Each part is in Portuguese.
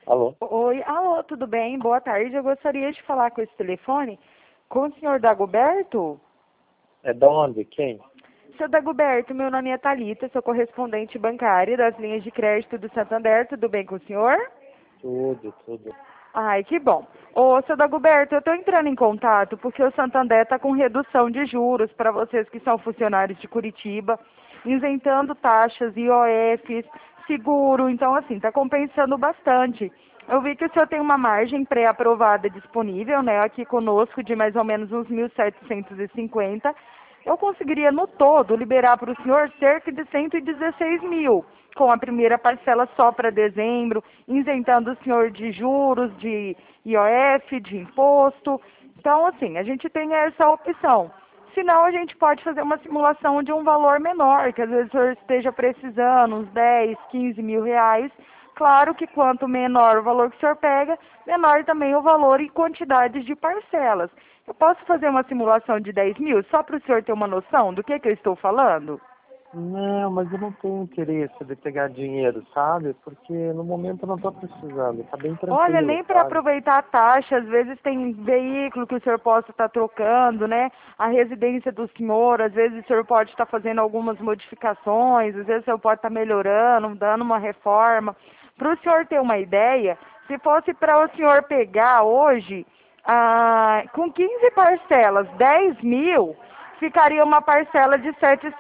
Alô? Oi, alô, tudo bem? Boa tarde. Eu gostaria de falar com esse telefone com o senhor Dagoberto. É da onde? Quem? Seu Dagoberto, meu nome é Thalita, sou correspondente bancária das linhas de crédito do Santander. Tudo bem com o senhor? Tudo. Ai, que bom. Ô, seu Dagoberto, eu estou entrando em contato porque o Santander está com redução de juros para vocês que são funcionários de Curitiba, isentando taxas, IOFs, seguro. Então, assim, está compensando bastante. Eu vi que o senhor tem uma margem pré-aprovada disponível, né, aqui conosco, de mais ou menos uns 1.750. Eu conseguiria, no todo, liberar para o senhor cerca de 116 mil, com a primeira parcela só para dezembro, isentando o senhor de juros, de IOF, de imposto. Então, assim, a gente tem essa opção. Se não, a gente pode fazer uma simulação de um valor menor, que às vezes o senhor esteja precisando, uns 10, 15 mil reais. Claro que quanto menor o valor que o senhor pega, menor também o valor e quantidades de parcelas. Eu posso fazer uma simulação de 10 mil, só para o senhor ter uma noção do que eu estou falando? Não, mas eu não tenho interesse de pegar dinheiro, sabe? Porque no momento eu não estou precisando, tá bem Olha, tranquilo, nem para sabe? aproveitar a taxa, às vezes tem veículo que o senhor possa estar trocando, né? A residência do senhor, às vezes o senhor pode estar fazendo algumas modificações, às vezes o senhor pode estar melhorando, dando uma reforma. Para o senhor ter uma ideia, se fosse para o senhor pegar hoje, com 15 parcelas, 10 mil, ficaria uma parcela de R$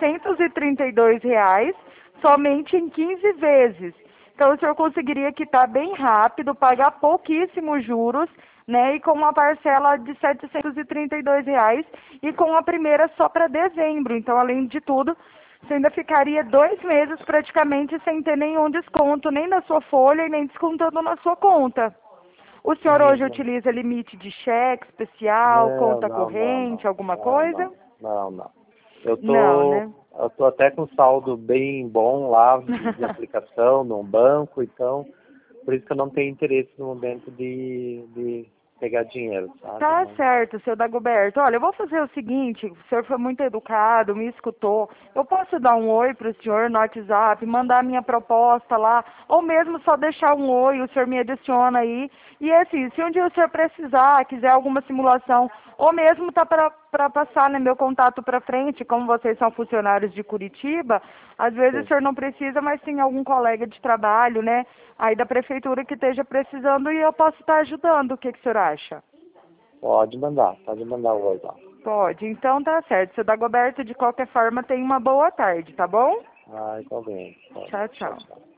732 reais, somente em 15 vezes. Então, o senhor conseguiria quitar bem rápido, pagar pouquíssimos juros, né? E com uma parcela de R$ 732 reais e com a primeira só para dezembro. Então, além de tudo, você ainda ficaria 2 meses praticamente sem ter nenhum desconto, nem na sua folha e nem descontando na sua conta. O senhor hoje Não, utiliza limite de cheque especial, não, conta não, não, corrente, não, alguma não, coisa? não, não, não. Eu Não, tô, né? eu tô até com saldo bem bom lá de aplicação num banco, então por isso que eu não tenho interesse no momento de pegar dinheiro, sabe? Tá Não. certo, seu Dagoberto. Olha, eu vou fazer o seguinte, o senhor foi muito educado, me escutou. Eu posso dar um oi para o senhor no WhatsApp, mandar a minha proposta lá, ou mesmo só deixar um oi, o senhor me adiciona aí. E assim, se um dia o senhor precisar, quiser alguma simulação, ou mesmo tá para passar, né, meu contato para frente, como vocês são funcionários de Curitiba, às vezes o Sim. senhor não precisa, mas tem algum colega de trabalho, né, aí da prefeitura que esteja precisando e eu posso estar ajudando. O que que o senhor acha? Pode mandar o oi lá. Pode, então tá certo. Seu Dagoberto, de qualquer forma, tenha uma boa tarde, tá bom? Ah, igualmente. Tchau, Tchau, tchau. tchau.